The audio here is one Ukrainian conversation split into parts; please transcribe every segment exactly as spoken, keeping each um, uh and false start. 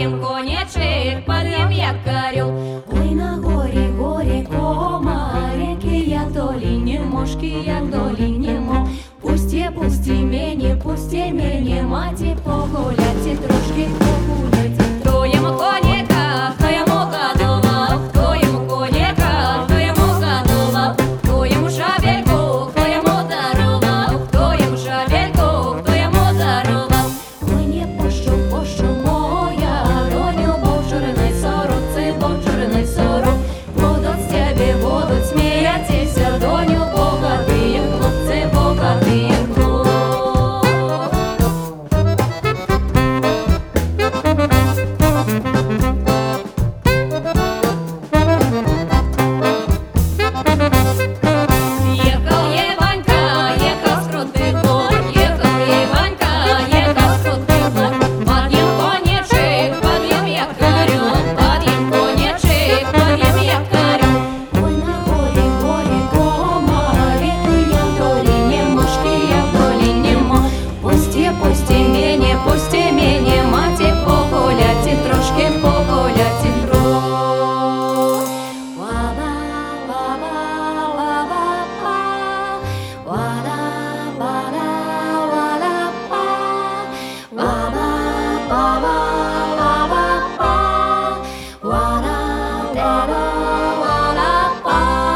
Под'єм конячик, под'єм якорю. Ой, на горі, горі, комарики, як долині мошки, як долині мо. Пусті, пусті мені, пусті мені, маті, погуляйте, трошки погуляйте. Хто йому коняка, хто йому годував, хто йому коняка, хто йому годував, хто йому шабельку, хто йому дарував, хто йому шабельку, хто йому дарував. Ой, не пощо, пощо моя, доню, бо чорний сорок, це бо чорний сорок. Будуть з тебе, будуть сміятися, доню, богатий хлопці, богатий хлоп. Ехал Иванька, ехал с крутых гор, ехал Иванька, ехал с крутых гор. Подъем конячик, подъем якорю, подъем конячик, подъем якорю. Ой, на горі, горі, комарики, я в долині мошки, я в долині мо. Пусті, пусті мені, пусті мені, маті, погуляйте, трошки погуляйте, тро. Ва-ба, ва-ба, ва-ба-па, ва-да, ба-да, ва-да-па, ва-ба, ба-ба, ва-ба-па, ва-да, да-да, ва-да-па.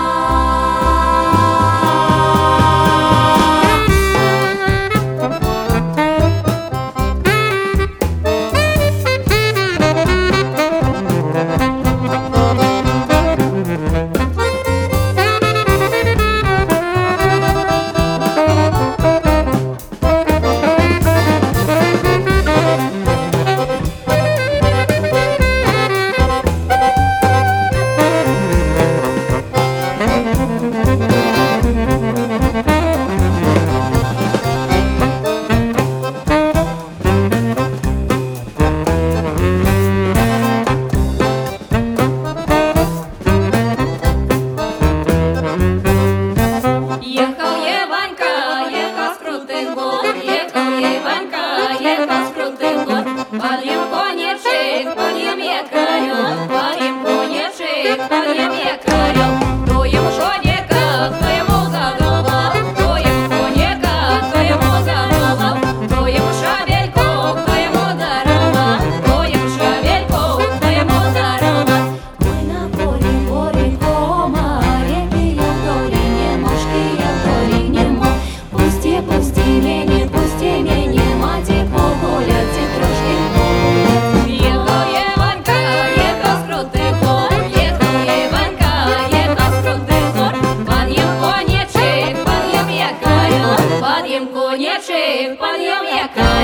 Ехал Иванька, ехал с крутых гор, ехал Иванька, ехал с крутых гор. Подъем конячик, подъем якорю, подъем конячик, подъем якорю. Кто ему шоника, кто ему годував, кто ему коньяка, кто ему годував, кто ему шабельку, кто ему дарував, кто ему шабельку, кто ему дарував. Ой, на горі, горі, комарики, я в долині мошки, я в долині мо. Пусті, пусті мені, пусті мені, маті, погуляйте, трошки погуляйте. Ехал Иванька, ехал с крутых гор, ехал Иванька, ехал с крутых гор. Подъем конячик, подъем якорю, подъем конячик, подъем якорю.